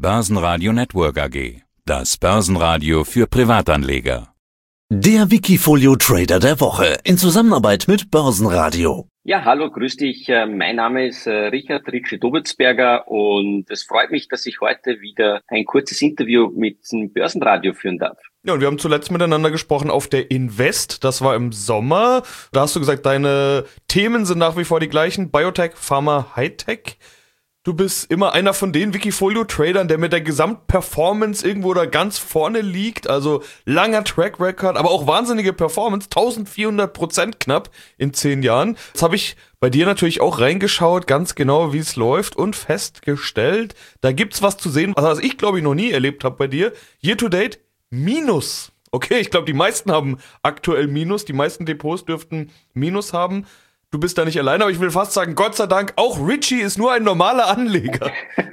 Börsenradio Network AG. Das Börsenradio für Privatanleger. Der Wikifolio Trader der Woche in Zusammenarbeit mit Börsenradio. Ja, hallo, grüß dich. Mein Name ist Richard Ritschl-Dobitzberger und es freut mich, dass ich heute wieder ein kurzes Interview mit dem Börsenradio führen darf. Ja, und wir haben zuletzt miteinander gesprochen auf der Invest, das war im Sommer. Da hast du gesagt, deine Themen sind nach wie vor die gleichen, Biotech, Pharma, Hightech. Du bist immer einer von den Wikifolio-Tradern, der mit der Gesamtperformance irgendwo da ganz vorne liegt, also langer Track Record, aber auch wahnsinnige Performance, 1400% knapp in 10 Jahren. Jetzt habe ich bei dir natürlich auch reingeschaut, ganz genau, wie es läuft und festgestellt, da gibt's was zu sehen, was ich glaube ich noch nie erlebt habe bei dir. Year to date Minus. Okay, ich glaube, die meisten haben aktuell Minus, die meisten Depots dürften Minus haben. Du bist da nicht alleine, aber ich will fast sagen, Gott sei Dank, auch Richie ist nur ein normaler Anleger.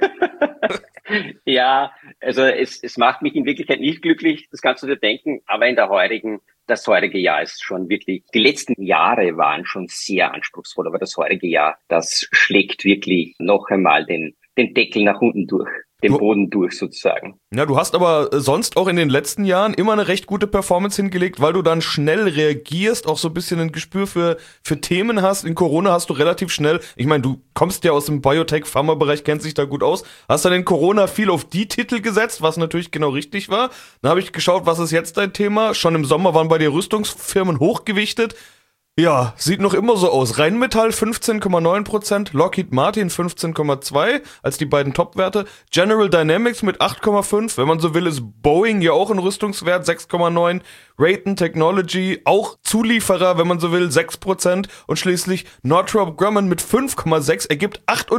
Ja, also es macht mich in Wirklichkeit nicht glücklich, das kannst du dir denken, aber das heutige Jahr ist schon wirklich, die letzten Jahre waren schon sehr anspruchsvoll, aber das heutige Jahr, das schlägt wirklich noch einmal den Deckel nach unten durch. Den Boden durch sozusagen. Ja, du hast aber sonst auch in den letzten Jahren immer eine recht gute Performance hingelegt, weil du dann schnell reagierst, auch so ein bisschen ein Gespür für Themen hast. In Corona hast du relativ schnell, ich meine, du kommst ja aus dem Biotech-Pharma-Bereich, kennst dich da gut aus, hast dann in Corona viel auf die Titel gesetzt, was natürlich genau richtig war. Dann habe ich geschaut, was ist jetzt dein Thema? Schon im Sommer waren bei dir Rüstungsfirmen hochgewichtet. Ja, sieht noch immer so aus. Rheinmetall 15,9%, Lockheed Martin 15,2% als die beiden Topwerte. General Dynamics mit 8,5%, wenn man so will, ist Boeing ja auch ein Rüstungswert, 6,9%. Raytheon Technology, auch Zulieferer, wenn man so will, 6%. Und schließlich Northrop Grumman mit 5,6% ergibt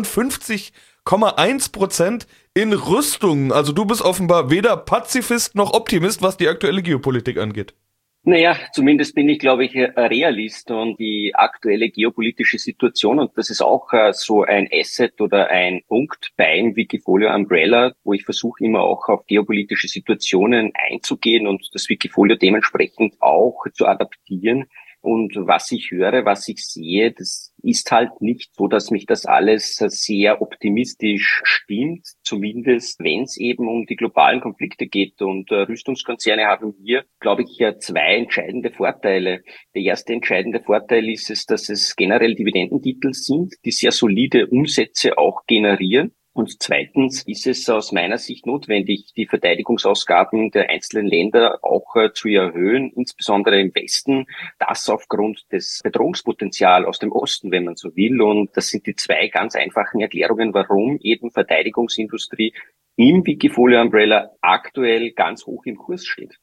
58,1% in Rüstungen. Also du bist offenbar weder Pazifist noch Optimist, was die aktuelle Geopolitik angeht. Naja, zumindest bin ich, glaube ich, Realist und die aktuelle geopolitische Situation, und das ist auch so ein Asset oder ein Punkt beim Wikifolio Umbrella, wo ich versuche immer auch auf geopolitische Situationen einzugehen und das Wikifolio dementsprechend auch zu adaptieren. Und was ich höre, was ich sehe, das ist halt nicht so, dass mich das alles sehr optimistisch stimmt, zumindest wenn es eben um die globalen Konflikte geht. Und Rüstungskonzerne haben hier, glaube ich, zwei entscheidende Vorteile. Der erste entscheidende Vorteil ist es, dass es generell Dividendentitel sind, die sehr solide Umsätze auch generieren. Und zweitens ist es aus meiner Sicht notwendig, die Verteidigungsausgaben der einzelnen Länder auch zu erhöhen, insbesondere im Westen, das aufgrund des Bedrohungspotenzials aus dem Osten, wenn man so will. Und das sind die zwei ganz einfachen Erklärungen, warum eben Verteidigungsindustrie im Wikifolio Umbrella aktuell ganz hoch im Kurs steht.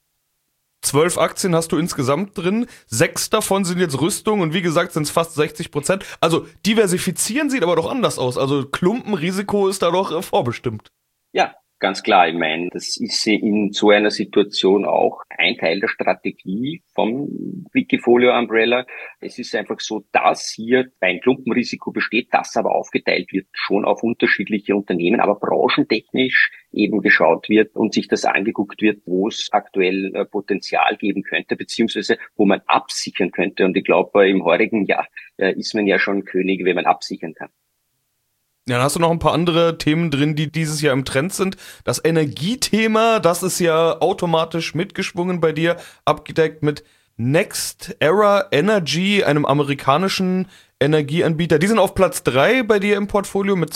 12 Aktien hast du insgesamt drin, 6 davon sind jetzt Rüstung und wie gesagt sind es fast 60%. Also diversifizieren sieht aber doch anders aus, also Klumpenrisiko ist da doch vorbestimmt. Ja, ganz klar. Ich meine, das ist in so einer Situation auch ein Teil der Strategie vom Wikifolio Umbrella. Es ist einfach so, dass hier ein Klumpenrisiko besteht, das aber aufgeteilt wird schon auf unterschiedliche Unternehmen, aber branchentechnisch eben geschaut wird und sich das angeguckt wird, wo es aktuell Potenzial geben könnte, beziehungsweise wo man absichern könnte. Und ich glaube, im heurigen Jahr ist man ja schon König, wenn man absichern kann. Ja, dann hast du noch ein paar andere Themen drin, die dieses Jahr im Trend sind. Das Energiethema, das ist ja automatisch mitgeschwungen bei dir, abgedeckt mit Next Era Energy, einem amerikanischen Energieanbieter. Die sind auf Platz 3 bei dir im Portfolio mit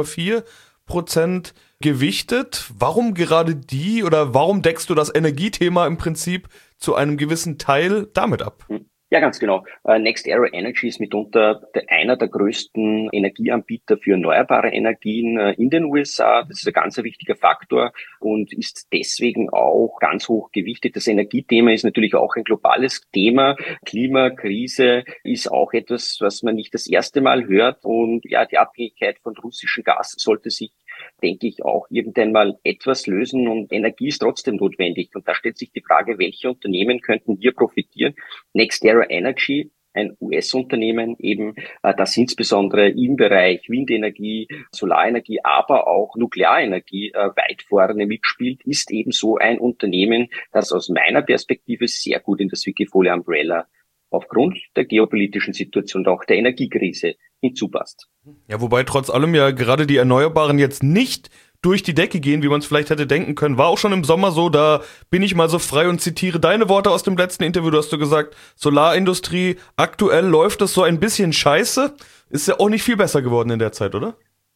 12,4% gewichtet. Warum gerade die oder warum deckst du das Energiethema im Prinzip zu einem gewissen Teil damit ab? Ja, ganz genau. Next Era Energy ist mitunter einer der größten Energieanbieter für erneuerbare Energien in den USA. Das ist ein ganz wichtiger Faktor und ist deswegen auch ganz hoch gewichtet. Das Energiethema ist natürlich auch ein globales Thema. Klimakrise ist auch etwas, was man nicht das erste Mal hört. Und ja, die Abhängigkeit von russischem Gas sollte sich, denke ich, auch irgendwann mal etwas lösen, und Energie ist trotzdem notwendig. Und da stellt sich die Frage, welche Unternehmen könnten hier profitieren? Next Era Energy, ein US-Unternehmen eben, das insbesondere im Bereich Windenergie, Solarenergie, aber auch Nuklearenergie weit vorne mitspielt, ist eben so ein Unternehmen, das aus meiner Perspektive sehr gut in das Wikifolio Umbrella aufgrund der geopolitischen Situation und auch der Energiekrise hinzupasst. Ja, wobei trotz allem ja gerade die Erneuerbaren jetzt nicht durch die Decke gehen, wie man es vielleicht hätte denken können. War auch schon im Sommer so, da bin ich mal so frei und zitiere deine Worte aus dem letzten Interview. Du hast gesagt, Solarindustrie, aktuell läuft es so ein bisschen scheiße. Ist ja auch nicht viel besser geworden in der Zeit, oder?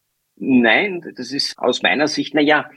Nein, das ist aus meiner Sicht,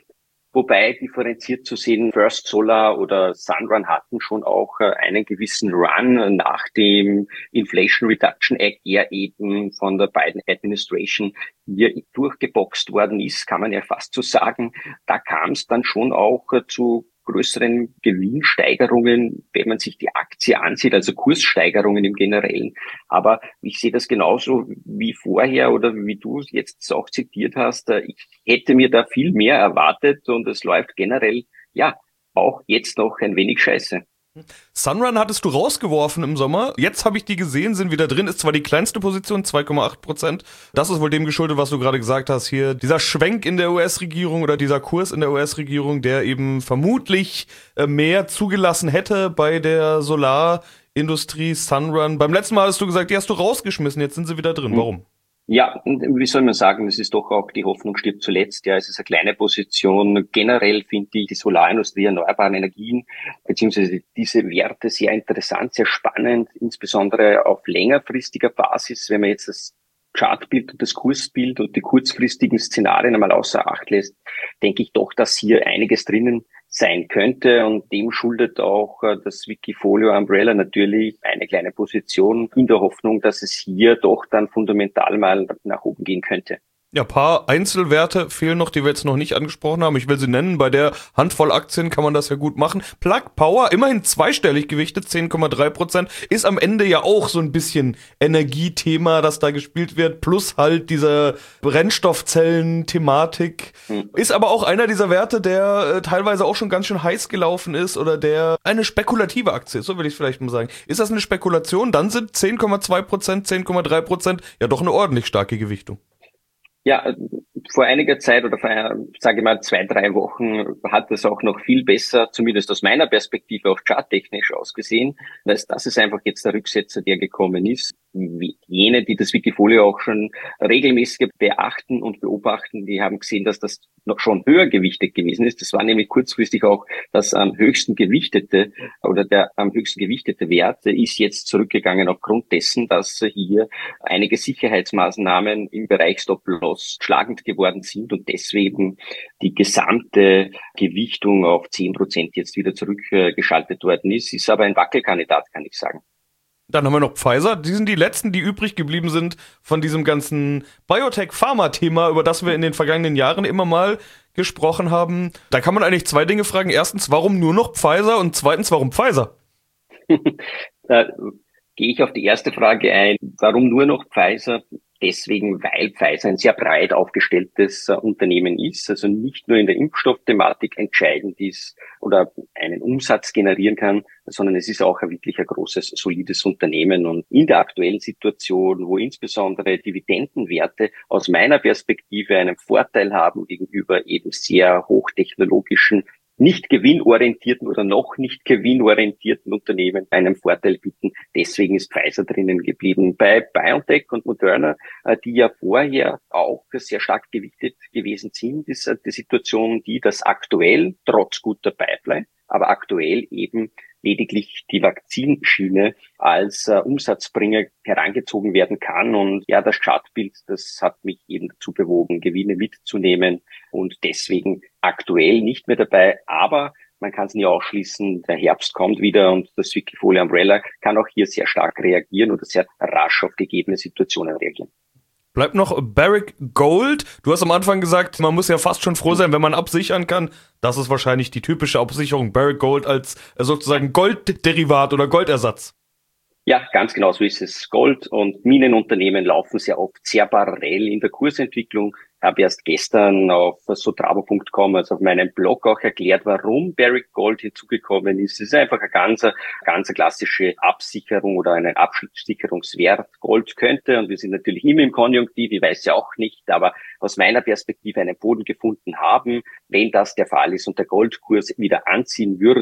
wobei differenziert zu sehen, First Solar oder Sunrun hatten schon auch einen gewissen Run nach dem Inflation Reduction Act, der eben von der Biden Administration hier durchgeboxt worden ist, kann man ja fast so sagen. Da kam es dann schon auch zu größeren Gewinnsteigerungen, wenn man sich die Aktie ansieht, also Kurssteigerungen im Generellen. Aber ich sehe das genauso wie vorher oder wie du es jetzt auch zitiert hast. Ich hätte mir da viel mehr erwartet und es läuft generell, auch jetzt noch ein wenig scheiße. Sunrun hattest du rausgeworfen im Sommer. Jetzt habe ich die gesehen, sind wieder drin. Ist zwar die kleinste Position, 2,8%. Das ist wohl dem geschuldet, was du gerade gesagt hast hier. Dieser Schwenk in der US-Regierung oder dieser Kurs in der US-Regierung, der eben vermutlich mehr zugelassen hätte bei der Solarindustrie Sunrun. Beim letzten Mal hast du gesagt, die hast du rausgeschmissen. Jetzt sind sie wieder drin. Warum? Ja, und wie soll man sagen, es ist doch auch die Hoffnung stirbt zuletzt. Ja, es ist eine kleine Position. Generell finde ich die Solarindustrie, erneuerbaren Energien, beziehungsweise diese Werte sehr interessant, sehr spannend, insbesondere auf längerfristiger Basis. Wenn man jetzt das Chartbild und das Kursbild und die kurzfristigen Szenarien einmal außer Acht lässt, denke ich doch, dass hier einiges drinnen sein könnte, und dem schuldet auch das Wikifolio Umbrella natürlich eine kleine Position in der Hoffnung, dass es hier doch dann fundamental mal nach oben gehen könnte. Ja, paar Einzelwerte fehlen noch, die wir jetzt noch nicht angesprochen haben. Ich will sie nennen. Bei der Handvoll Aktien kann man das ja gut machen. Plug Power, immerhin zweistellig gewichtet, 10,3%. Ist am Ende ja auch so ein bisschen Energiethema, das da gespielt wird. Plus halt diese Brennstoffzellen-Thematik. Ist aber auch einer dieser Werte, der teilweise auch schon ganz schön heiß gelaufen ist oder der eine spekulative Aktie ist, so will ich es vielleicht mal sagen. Ist das eine Spekulation? Dann sind 10,2%, 10,3% ja doch eine ordentlich starke Gewichtung. Ja, vor einiger Zeit oder vor, sage ich mal, 2-3 Wochen hat es auch noch viel besser, zumindest aus meiner Perspektive auch charttechnisch ausgesehen. Das ist einfach jetzt der Rücksetzer, der gekommen ist. Jene, die das Wikifolio auch schon regelmäßig beachten und beobachten, die haben gesehen, dass das noch schon höher gewichtet gewesen ist. Das war nämlich kurzfristig auch das am höchsten gewichtete oder der am höchsten gewichtete Wert ist jetzt zurückgegangen aufgrund dessen, dass hier einige Sicherheitsmaßnahmen im Bereich Stop-Loss schlagend geworden sind und deswegen die gesamte Gewichtung auf 10% jetzt wieder zurückgeschaltet worden ist. Ist aber ein Wackelkandidat, kann ich sagen. Dann haben wir noch Pfizer. Die sind die letzten, die übrig geblieben sind von diesem ganzen Biotech-Pharma-Thema, über das wir in den vergangenen Jahren immer mal gesprochen haben. Da kann man eigentlich zwei Dinge fragen. Erstens, warum nur noch Pfizer? Und zweitens, warum Pfizer? Da gehe ich auf die erste Frage ein. Warum nur noch Pfizer? Deswegen, weil Pfizer ein sehr breit aufgestelltes Unternehmen ist, also nicht nur in der Impfstoffthematik entscheidend ist oder einen Umsatz generieren kann, sondern es ist auch wirklich ein großes, solides Unternehmen. Und in der aktuellen Situation, wo insbesondere Dividendenwerte aus meiner Perspektive einen Vorteil haben gegenüber eben sehr hochtechnologischen, nicht gewinnorientierten oder noch nicht gewinnorientierten Unternehmen einen Vorteil bieten. Deswegen ist Pfizer drinnen geblieben. Bei BioNTech und Moderna, die ja vorher auch sehr stark gewichtet gewesen sind, ist die Situation die, dass aktuell trotz guter Pipeline, aber aktuell eben lediglich die Vakzinschiene als Umsatzbringer herangezogen werden kann. Und ja, das Chartbild, das hat mich eben dazu bewogen, Gewinne mitzunehmen und deswegen aktuell nicht mehr dabei. Aber man kann es nie ausschließen, der Herbst kommt wieder und das Wikifolio Umbrella kann auch hier sehr stark reagieren oder sehr rasch auf gegebene Situationen reagieren. Bleibt noch Barrick Gold. Du hast am Anfang gesagt, man muss ja fast schon froh sein, wenn man absichern kann. Das ist wahrscheinlich die typische Absicherung, Barrick Gold als sozusagen Goldderivat oder Goldersatz. Ja, ganz genau so ist es. Gold- und Minenunternehmen laufen sehr oft sehr parallel in der Kursentwicklung. Ich habe erst gestern auf sotravo.com, also auf meinem Blog auch erklärt, warum Barrick Gold hinzugekommen ist. Es ist einfach eine ganz klassische Absicherung oder ein Absicherungswert. Gold könnte, und wir sind natürlich immer im Konjunktiv, ich weiß ja auch nicht, aber aus meiner Perspektive einen Boden gefunden haben. Wenn das der Fall ist und der Goldkurs wieder anziehen würde,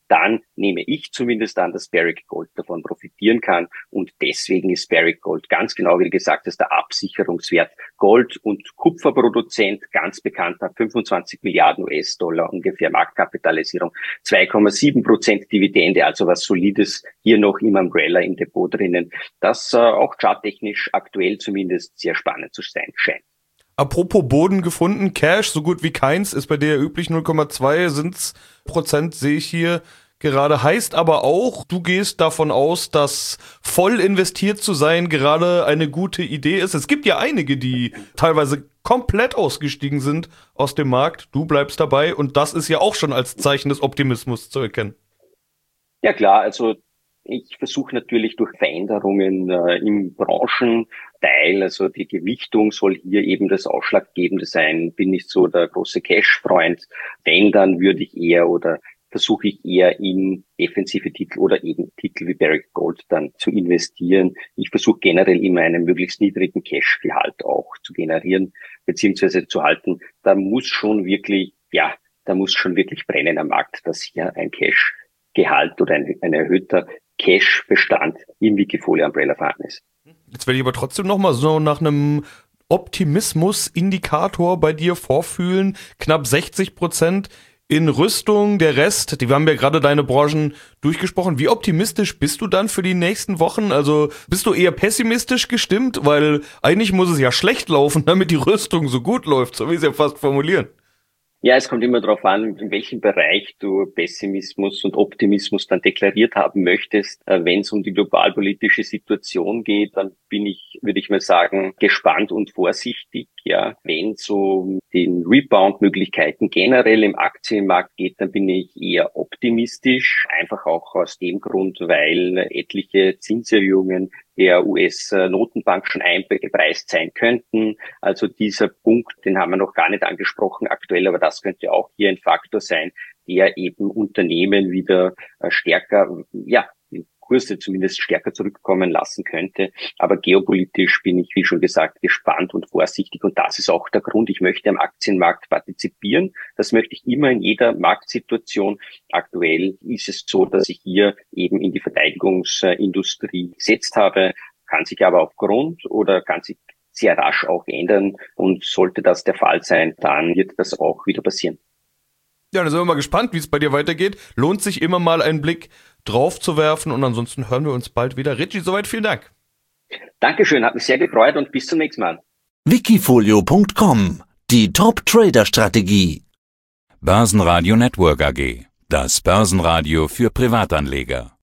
dann nehme ich zumindest an, dass Barrick Gold davon profitieren kann. Und deswegen ist Barrick Gold ganz genau, wie du gesagt hast, der Absicherungswert. Gold- und Kupferproduzent, ganz bekannt, hat 25 Milliarden US-Dollar ungefähr Marktkapitalisierung, 2,7% Dividende, also was Solides hier noch im Umbrella im Depot drinnen, das auch charttechnisch aktuell zumindest sehr spannend zu sein scheint. Apropos Boden gefunden, Cash, so gut wie keins, ist bei dir üblich, 0,2 sind's Prozent, sehe ich hier gerade. Heißt aber auch, du gehst davon aus, dass voll investiert zu sein gerade eine gute Idee ist. Es gibt ja einige, die teilweise komplett ausgestiegen sind aus dem Markt. Du bleibst dabei und das ist ja auch schon als Zeichen des Optimismus zu erkennen. Ja klar, also ich versuche natürlich durch Veränderungen im Branchenteil, also die Gewichtung soll hier eben das Ausschlaggebende sein. Bin ich so der große Cash-Freund, wenn, dann würde ich eher oder versuche ich eher in defensive Titel oder eben Titel wie Barrick Gold dann zu investieren. Ich versuche generell immer einen möglichst niedrigen Cash-Gehalt auch zu generieren beziehungsweise zu halten. Da muss schon wirklich brennen am Markt, dass hier ein Cash-Gehalt oder ein erhöhter Cash-Bestand im Wikifolio-Umbrella vorhanden ist. Jetzt werde ich aber trotzdem nochmal so nach einem Optimismus-Indikator bei dir vorfühlen. Knapp 60% in Rüstung, der Rest, wir haben ja gerade deine Branchen durchgesprochen. Wie optimistisch bist du dann für die nächsten Wochen? Also bist du eher pessimistisch gestimmt? Weil eigentlich muss es ja schlecht laufen, damit die Rüstung so gut läuft, so wie sie ja fast formulieren. Ja, es kommt immer darauf an, in welchem Bereich du Pessimismus und Optimismus dann deklariert haben möchtest. Wenn es um die globalpolitische Situation geht, dann würde ich mal sagen, gespannt und vorsichtig. Ja, wenn es um den Rebound-Möglichkeiten generell im Aktienmarkt geht, dann bin ich eher optimistisch. Einfach auch aus dem Grund, weil etliche Zinserhöhungen der US-Notenbank schon eingepreist sein könnten. Also dieser Punkt, den haben wir noch gar nicht angesprochen aktuell, aber das könnte auch hier ein Faktor sein, der eben Unternehmen wieder stärker, die Kurse zumindest stärker zurückkommen lassen könnte. Aber geopolitisch bin ich, wie schon gesagt, gespannt und vorsichtig. Und das ist auch der Grund, ich möchte am Aktienmarkt partizipieren. Das möchte ich immer in jeder Marktsituation. Aktuell ist es so, dass ich hier eben in die Verteidigungsindustrie gesetzt habe, kann sich aber aufgrund oder kann sich sehr rasch auch ändern. Und sollte das der Fall sein, dann wird das auch wieder passieren. Ja, dann sind wir mal gespannt, wie es bei dir weitergeht. Lohnt sich immer mal einen Blick drauf zu werfen und ansonsten hören wir uns bald wieder. Richie, soweit vielen Dank. Dankeschön, hat mich sehr gefreut und bis zum nächsten Mal. Wikifolio.com, die Top-Trader-Strategie. Börsenradio Network AG, das Börsenradio für Privatanleger.